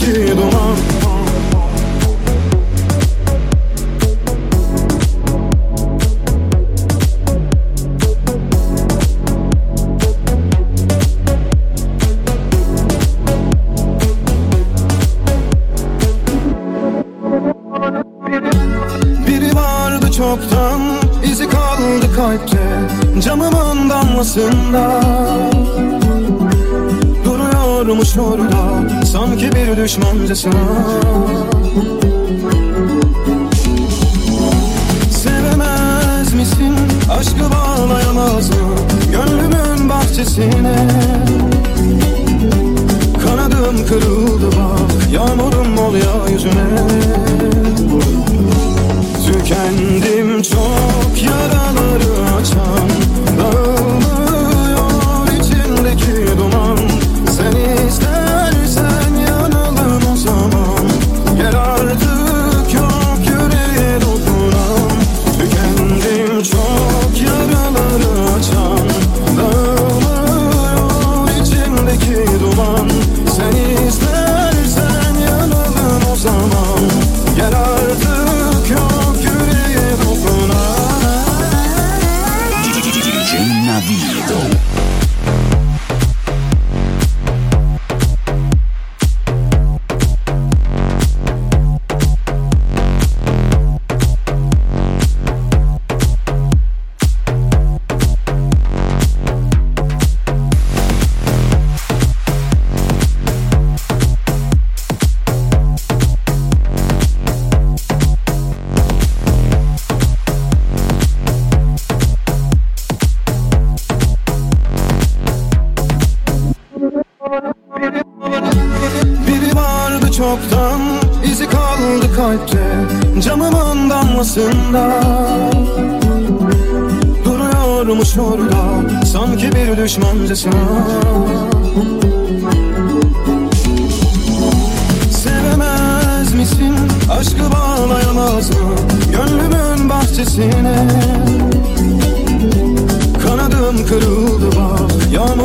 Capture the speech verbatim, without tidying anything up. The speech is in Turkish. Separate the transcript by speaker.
Speaker 1: içimdeki duman. Biri vardı çoktan, izi kaldı kalpte, camımın damlasında. Duruyormuş orada, sanki bir düşmancasına. Sevemez misin, aşkı bağlayamaz mı gönlümün bahçesine? Kanadım kırıldı bak, yağmurum ol ya yüzüne. Tükendim çok, yaraları açan, dağılmıyor içindeki duman. Sen istersen yanalım o zaman, gel artık yok yüreğe dokunan. Tükendim çok, yaraları açan, dağılmıyor içindeki duman. Sen istersen yanalım o zaman, gel artık yok yüreğe dokunan. D J Navido. Biri vardı çoktan, izi kaldı kalpte, camımın damlasında. Duruyormuş orada, sanki bir düşmancasına. Sevemez misin, aşkı bağlayamaz mı gönlümün bahçesine? Kanadım kırıldı bak, yağmur